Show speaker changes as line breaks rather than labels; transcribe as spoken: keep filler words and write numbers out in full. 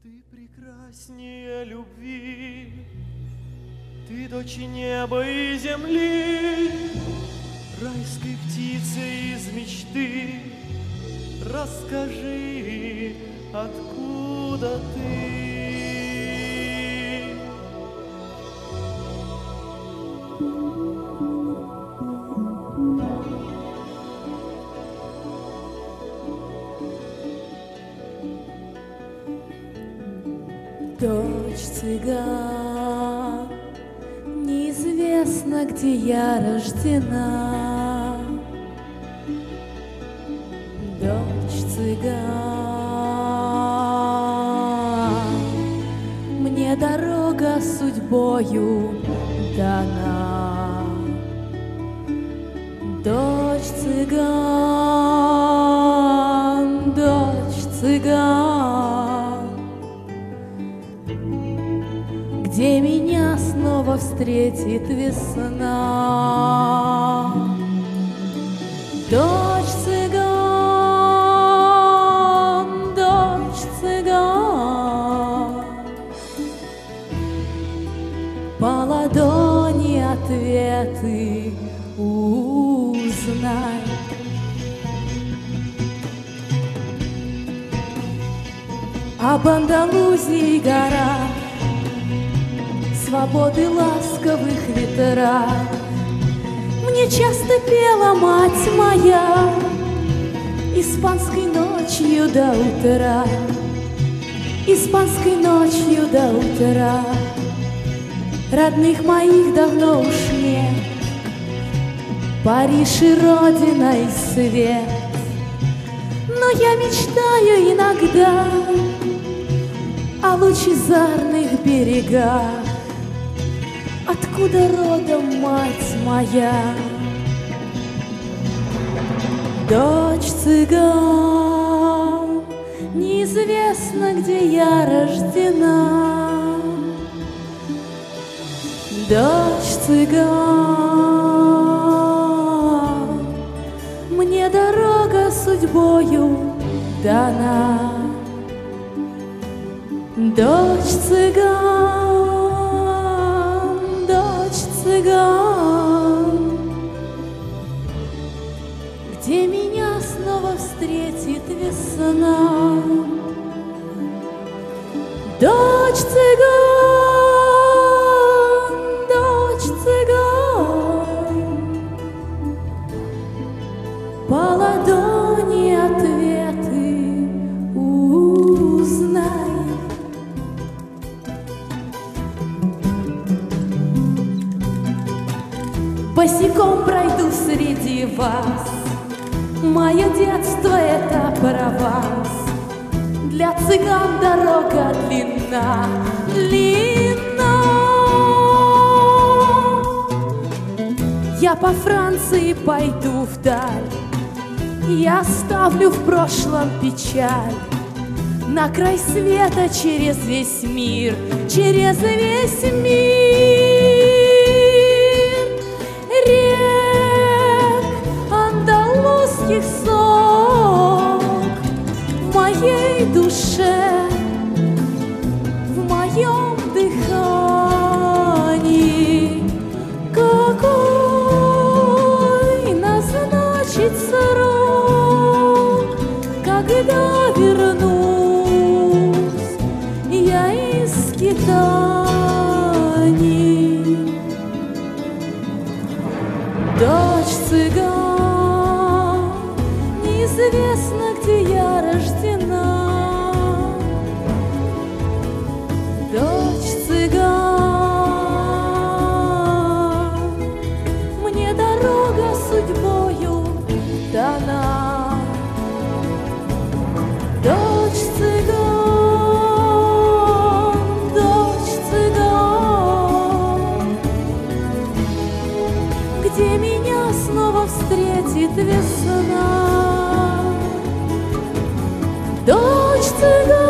Ты прекраснее любви, ты дочь неба и земли, райской птицей из мечты. Расскажи, откуда ты?
Дочь цыган, неизвестно, где я рождена. Дочь цыган, мне дорога судьбою дана. Дочь цыган, дочь цыган, где меня снова встретит весна. Дочь цыган, дочь цыган, по ладони ответы узнай. Об Андалузии гора, свободы ласковых ветра, мне часто пела мать моя испанской ночью до утра, испанской ночью до утра. Родных моих давно уж нет, Париж и родина и свет, но я мечтаю иногда о лучезарных берегах, откуда родом мать моя. Дочь цыган, неизвестно, где я рождена. Дочь цыган, мне дорога судьбою дана. Дочь цыган, дочь цыган, где меня снова встретит весна. Дочь цыган, дочь цыган, по ладони ответы узнай. Босиком пройду среди вас, мое детство — это Прованс. Для цыган дорога длинна, длинна. Я по Франции пойду вдаль, я оставлю в прошлом печаль. На край света через весь мир, через весь мир. Рек андалузских сок в моей душе, в моем дыхании. Какой назначить срок, когда вернусь я из скитаний? Дочь цыган, неизвестно, где я рождена. Дочь цыган, мне дорога судьбою дана. Дочь цыган, дочь цыган, где меня снова встретит весна. Дочь цыган.